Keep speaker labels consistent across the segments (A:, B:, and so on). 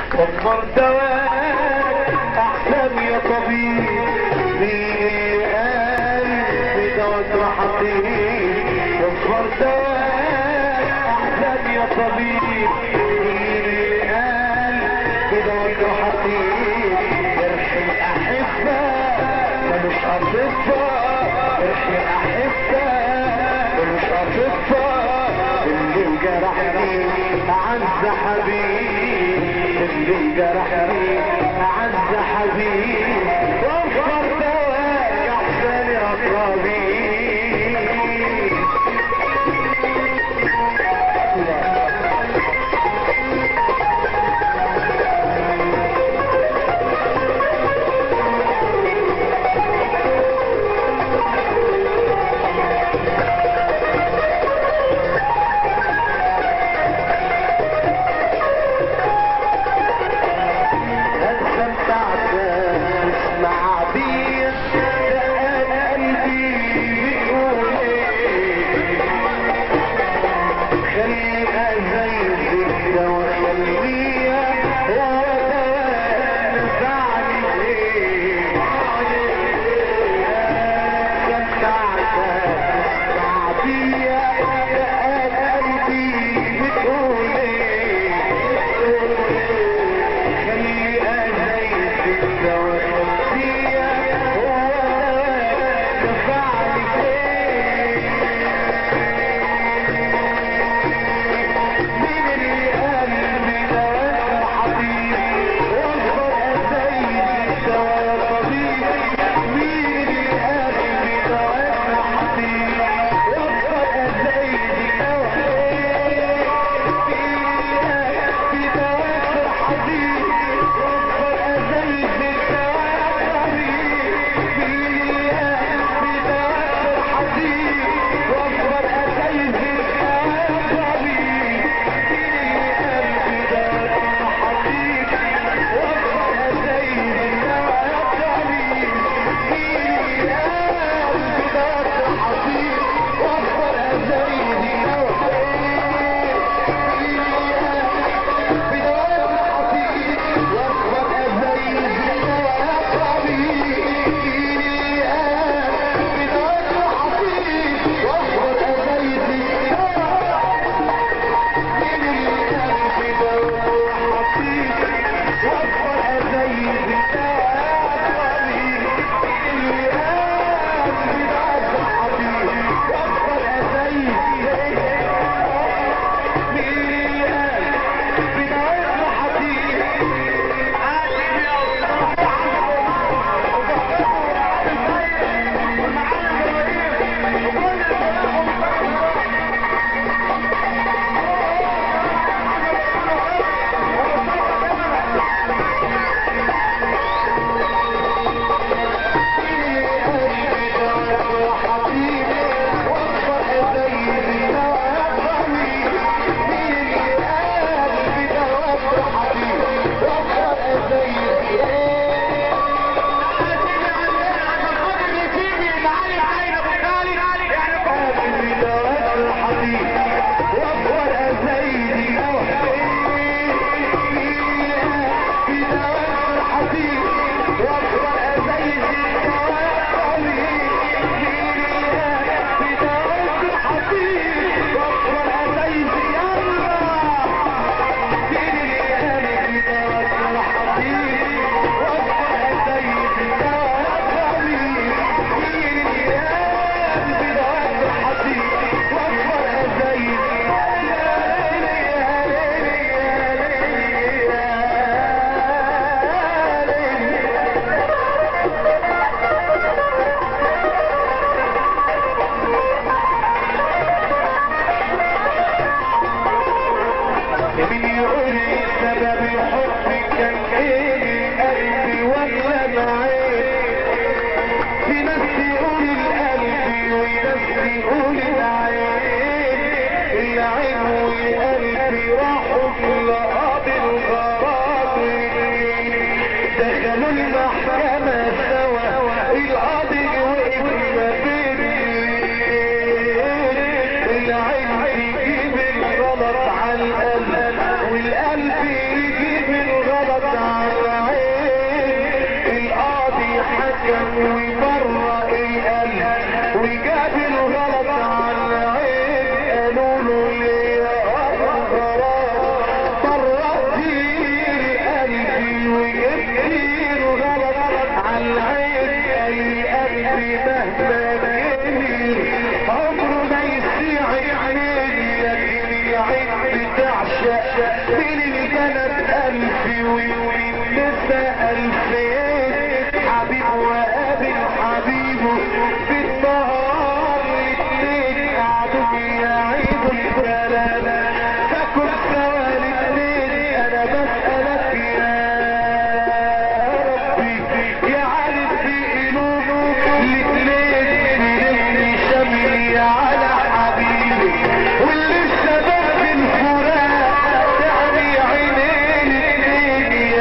A: وفر دواك احسن يا طبيب، مين قال بدواك وحطيب؟ وفر دواك احسن يا طبيب، مين قال بدواك وحطيب؟ ارحم احبه ملوش اطباء، ارحم احبه ملوش اطباء، اللي جرحني اعز حبيب، اللي جرحني اعز حبيب، وفر دواك احسن يا طبيب. ألف والنساء ألفين، حبيب وقابل حبيبه في النهار الاتنين قعدوا يعيدوا الكلام، فكن سوا الاتنين. أنا بسألك يا ربي يا عارف في قلوب الاتنين شملي على حبيبي، واللي الشباب في الفراق تعني عينين الاتنين.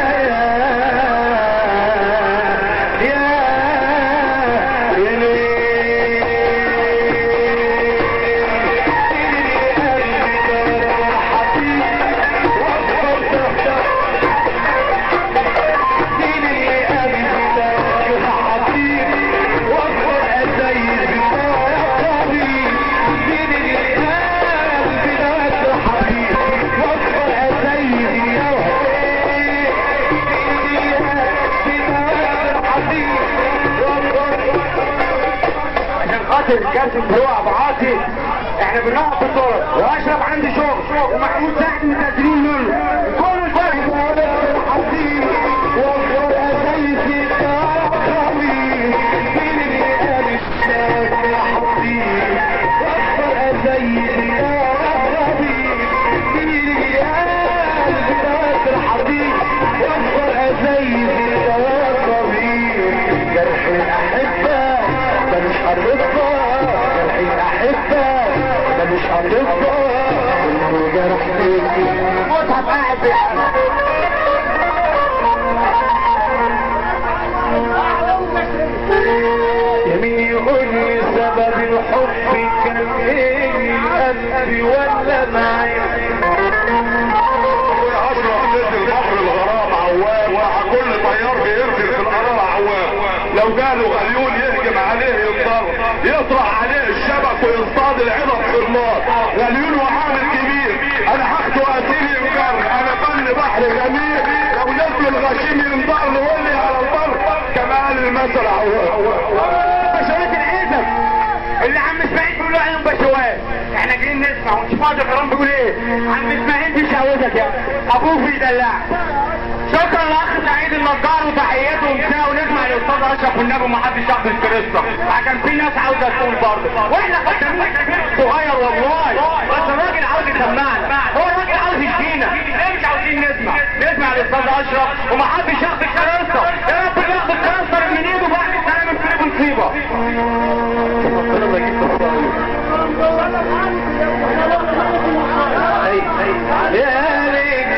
B: الكارت بتوع ابو عاطي احنا بنقف في الطرق واشرب عندي شغل ومحمود سعد متقدرين منه كل الفرق
A: حبيب وافضل اسيسي كرامي مين اللي قال الشاك يا حبيب، وافضل اسيسي كرامي مين اللي قال الشاك يا حبيب، وافضل اسيسي كرامي. جرح الاحبه ملوش قرصة، جرح الاحبه ملوش قرصة، كله جرح فيكي متعب قاعد يمين يقول لي سبب الحب كان ايه، قلبي ولا معايا؟
C: اشرف نزل بحر الغرام عوام، كل طيار بيرسل في القرار عوام، لو جاله غليون يهجم عليه ينضر، يطرح عليه الشبك ويصطاد العظم في النار. غليون وعامل كبير انا هاخده اسير ينجر، انا فن بحر جميل لو نزل الغشيم ينضر نقول لي على البر كمال المثل عوام.
B: بشوات العزم اللي عم اسماعيل بيقول له عيون بشوات، احنا جايين نسمع ونشوف فاضي الكرام بيقول ايه. عم اسماعيل بيشعوذك يا ابوه بيدلعك. شكرا لاخ سعيد النجار وتحياته ومساء، ونسمع الاستاذ اشرف والنبي ومحدش ياخد الكريستا عشان في ناس عاوزه تقول برضه، واحنا فاكرين صغير والله، بس الراجل عاوز يسمعنا، هو الراجل عاوز يدينا، ايه مش عاوزين نسمع الاستاذ اشرف ومحدش ياخد الكريستا. يا رب ياخد الكريستا من ايده بعد السلامه في قلب المصيبه.
A: يا ريت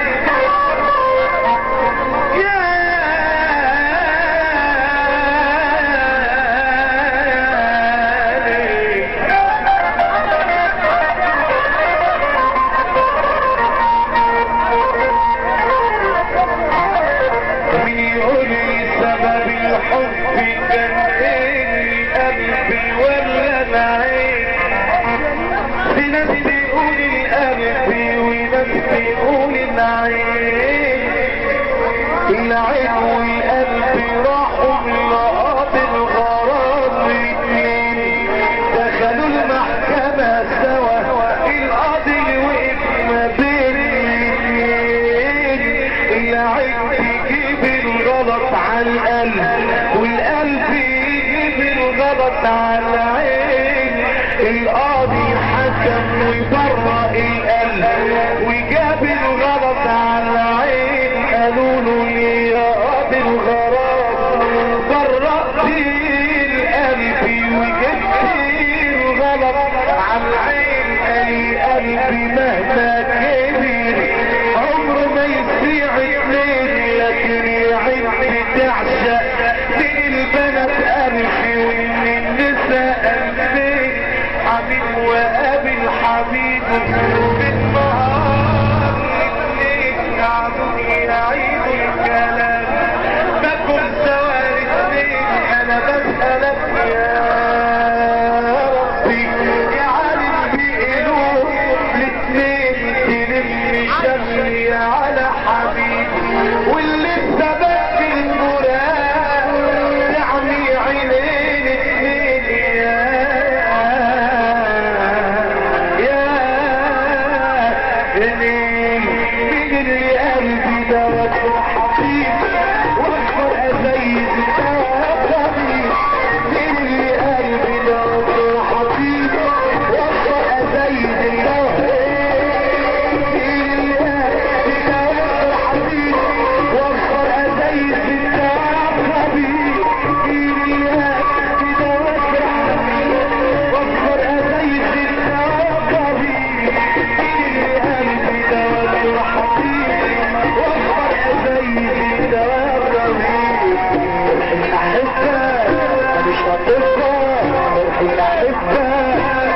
A: سبب الحب كان ايه، قلبي ولا العين؟ في ناس بيقول القلب وناس بيقول العين، العين والقلب راحوا من لقاط الغرام الاتنين، دخلوا المحكمة سوا القاضي وقف ما بين الاتنين، العين تجيب الغلط على القلب والقلب يجيب الغلط على العين، القاضي حكم ويبرأ القلب وجاب الغلط على العين، قالوا له ليه يا قاضي الغرام برأت القلب وجبت الغلط على العين؟ قال قلبي مهما كبر عمره ما يسيع اتنين، لكن يعين بتعشق من البنات ألفي ومن النساء ألفين، حبيب وقابل حبيبه بالنهار الاتنين قعدوا يعيدوا الكلام، بكم سوا الاتنين. انا بسألك يا ربي يا عالم بقلوب الاتنين تلم شملي على حبيبي، واللي السبب في المراد يعني عينين اتنين. يا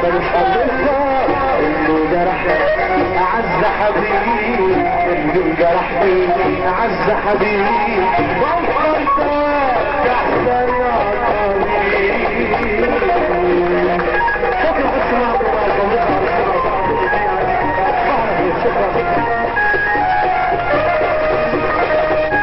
A: مش هتنسى اللي جرحني اعز حبيبي، اللي جرحني اعز حبيبي، وانت احسن يا